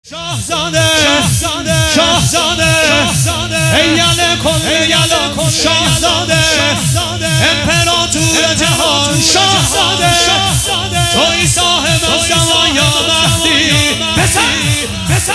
شاهزاده ایال کن شاهزاده امپراتور جهان شاهزاده توی صاحب زمان یا مهدی بسن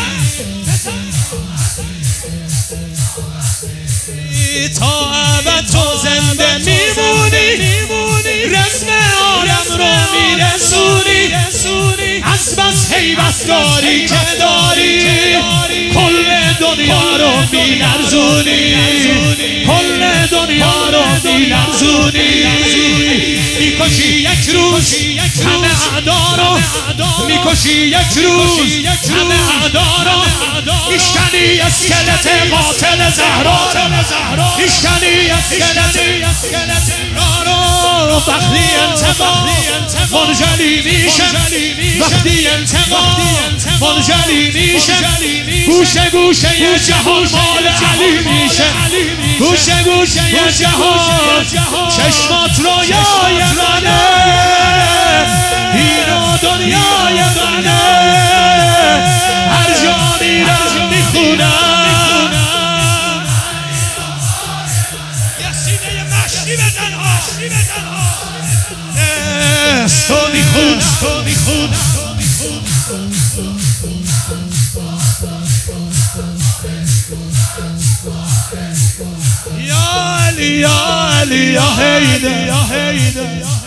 تا ابد تو زنده میمونی رزم عالم رو میرسونی از بس هیبت داری که داری کل دنیا رو میلرزونی کل دنیا رو میلرزونی میکشی یک روز همه اعدا رو میکشی یک روز همه اعدا رو میشکنی اسکلت قاتل زهرا میشکنی اسکلت زهرا وقتی انتقام منجلی میشه وقتی انتقام منجلی میشه گوشه یه جهان مال علی میشه گوشه یه جهان چشمات رویای منه این و دنیای منه هر جا میرم میخونم یه سینه مشتی بزن ها تو میخونم یا علی یا حیدر